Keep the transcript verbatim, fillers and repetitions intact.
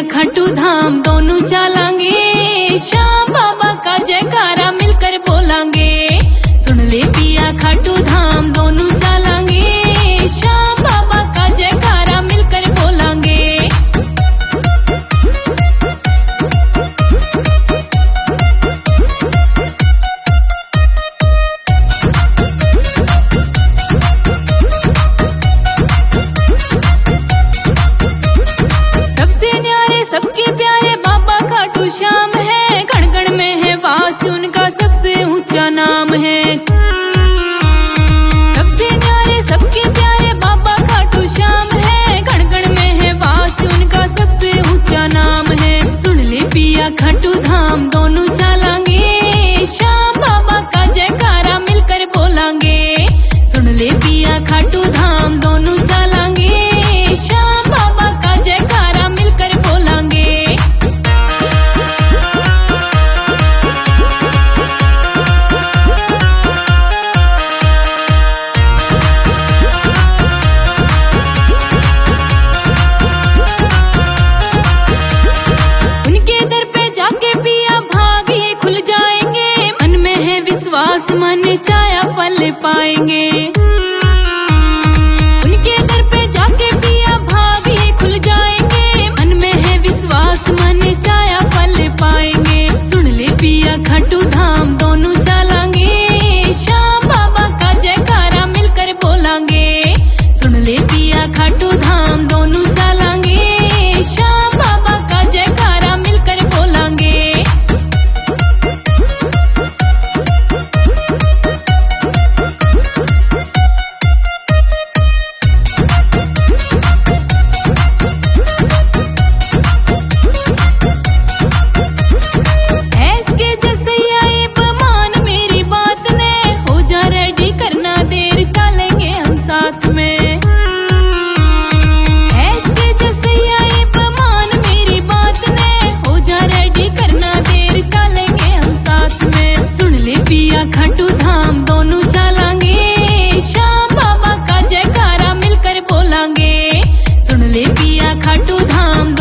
खाटू धाम दोनों चलांगे, श्याम बाबा का जयकारा मिलकर बोलांगे। सुन ले पिया खाटू धाम दोनों चलांगे, श्याम बाबा का जयकारा मिलकर बोलांगे। सबके प्यारे बाबा खाटू श्याम है, कण कण में है वास उनका सबसे ऊंचा नाम है। सबसे न्यारे सबके प्यारे बाबा खाटू श्याम है, कण कण में है वास उनका सबसे ऊंचा नाम है। सुन ले पिया खाटू धाम दोनों चलांगे, श्याम बाबा का जयकारा मिलकर बोलांगे। सुन ले पिया खाटू धाम दोनों चलांगे, श्याम बाबा का जयकारा मिलकर बोलांगे। उनके दर पे जाके पिया भाग ये खुल जाएंगे, मन में है विश्वास मन चाया फल पाएंगे। उनके दर पे जाके पिया भाग ये खुल जाएंगे, मन में है विश्वास मन चाया फल पाएंगे। सुन ले पिया खाटू धाम दोनों चलांगे, श्याम बाबा का जयकारा मिलकर बोलांगे। सुन ले पिया खाटू धाम दोनों चलांगे, श्याम बाबा का जयकारा मिलकर बोलांगे। ऐसके जसैया इब मान मेरी बात ने, हो जा रेडी करना देर चलेंगे हम साथ में। ऐसके जसैया इब मान मेरी बात ने, हो जा रेडी करना देर चलेंगे हम साथ में। सुन ले पिया खाटू धाम दोनों चलांगे, श्याम बाबा का जयकारा मिलकर बोलांगे। सुन ले पिया खाटू धाम